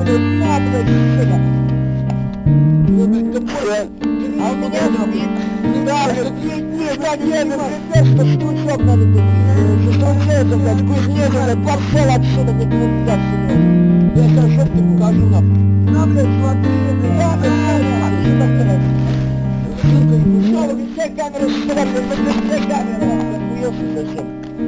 блядь, сука. А у меня спит. Да, что стручок надо быть. Стручок, блядь, кузнец, блядь, пошел отсюда, блядь, нельзя сегодня. Я сейчас жопку покажу нахуй. На, блядь, смотри, блядь, отсюда, блядь. Сука, ушел, все камеры, все камеры, охуелся зачем?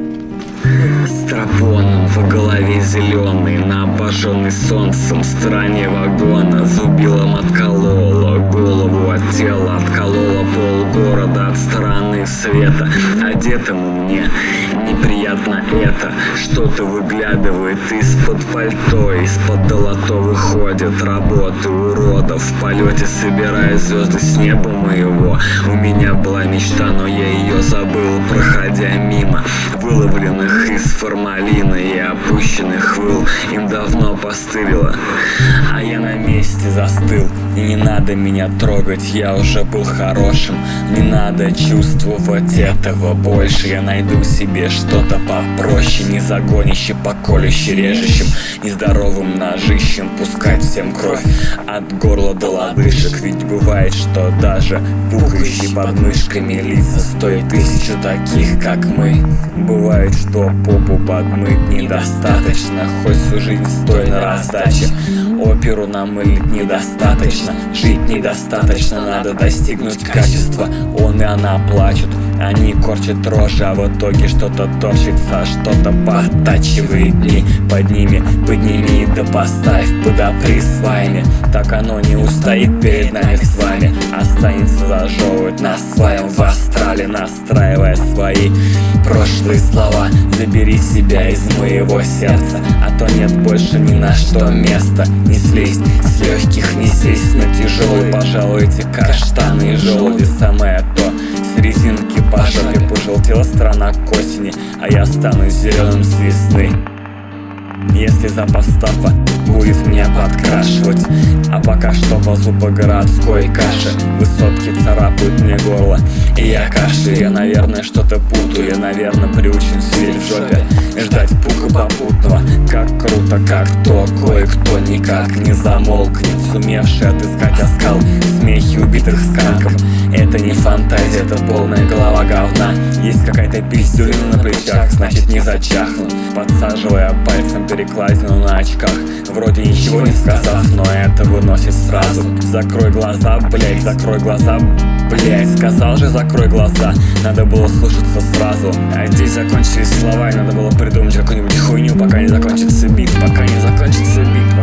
С тропоном в голове зеленый, на обожженный солнцем стороне вагона зубилом отколола голову от тела, отколола полгорода от стороны света. Одетому мне неприятно это, что-то выглядывает из-под пальто, из-под долото выходит работы уродов. В полете собирая звезды с неба моего. У меня была мечта, но я ее забыл, проходя мимо выловленных из формалина и опущенных выл. Им давно постылило, а я на месте застыл. И не надо меня трогать, я уже был хорошим. Не надо чувствовать этого больше. Я найду себе что-то попроще, не загонище, поколюще, режущим, нездоровым ножищем пускать всем кровь от горла до лодыжек. Ведь бывает, что даже пукающие под мышками лица стоят 1000 таких, как мы. Бывает, что попу подмыть недостаточно, хоть всю жизнь стой на раздаче. Оперу намылить недостаточно, жить недостаточно, надо достигнуть качества. Он и она плачут, они корчат рожи, а в итоге что-то торчится, что-то подтачивает дни. Под ними подними да поставь, подопри сваями. Так оно не устоит перед нами с вами, останется зажевывать нас своим в астрале, настраивая свои прошлые слова. Забери себя из моего сердца, а то нет больше ни на что места. Не слезть с легких, не сесть на тяжелый. Пожалуй, эти каштаны и желуди самое то. С резинки по жопе пожелтела страна к осени, а я стану зеленым с весны. Если запас стафа будет меня подкрашивать, а пока что ползу по городской каше. Высотки царапают мне горло, и я кашляю. Я, наверное, что-то путаю, я, наверное, приучен сидеть в жопе и ждать пука попутного. Как круто, как то кое-кто никак не замолкнет, сумевший отыскать оскал в смехе убитых сканков. Это не фантазия, это полная голова говна. Есть какая-то пиздюлина на плечах, значит не зачахну, подсаживая пальцем перекладину на очках, вроде ничего не сказав, но это выносит сразу. Закрой глаза, блять, закрой глаза, блять. Сказал же закрой глаза, надо было слушаться сразу. А здесь закончились слова, и надо было придумать какую-нибудь хуйню, пока не закончится бит, пока не закончится бит.